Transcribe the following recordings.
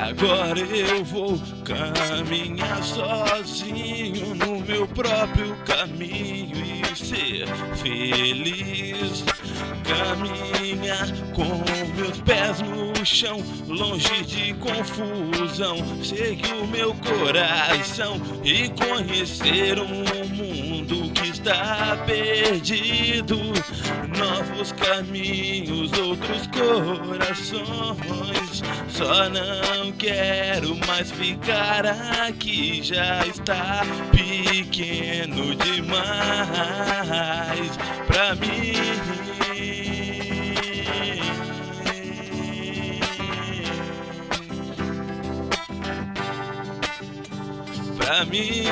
Agora eu vou caminhar sozinho no meu próprio caminho e ser feliz. Caminhar com meus pés no chão, longe de confusão, seguir o meu coração e conhecer um mundo que está perdido. Novos caminhos, outros corações. Só não quero mais ficar aqui, já está pequeno demais pra mim. Pra mim,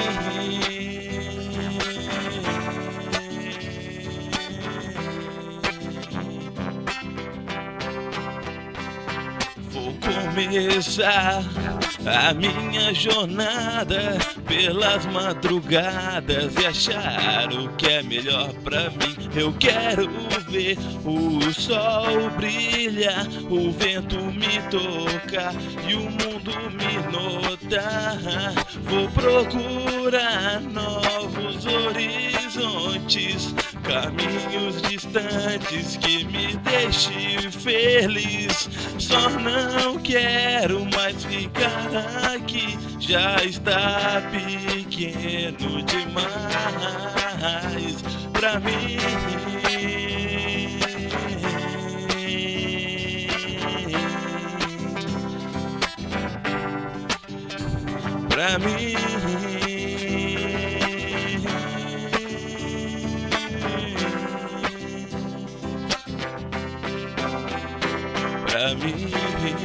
vou começar a minha jornada pelas madrugadas e achar o que é melhor pra mim. Eu quero ver o sol brilhar, o vento me tocar e o mundo me notar. Vou procurar novos horizontes, caminhos distantes que me deixem feliz. Só não quero mais ficar aqui, já está pequeno demais pra mim. Pra mim, pra mim.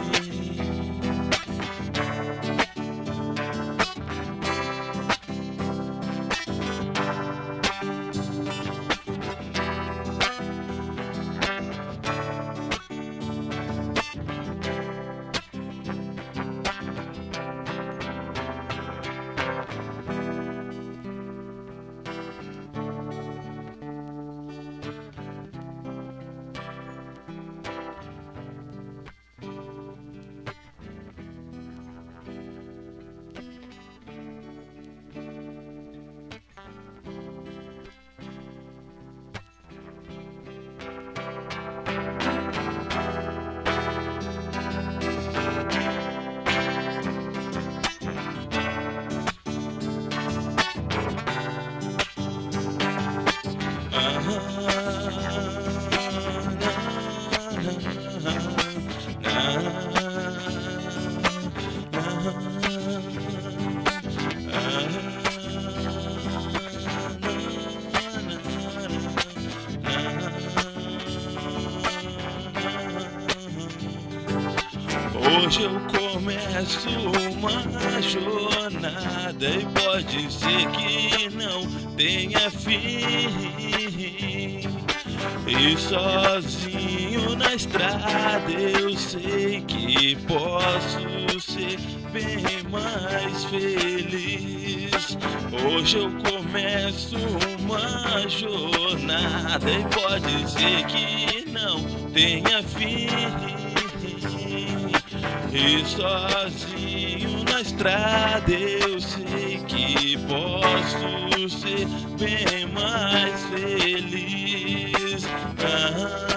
Hoje eu começo uma jornada e pode ser que não tenha fim. E sozinho na estrada eu sei que posso ser bem mais feliz. Hoje eu começo uma jornada e pode ser que não tenha fim. E sozinho na estrada eu sei que posso ser bem mais feliz.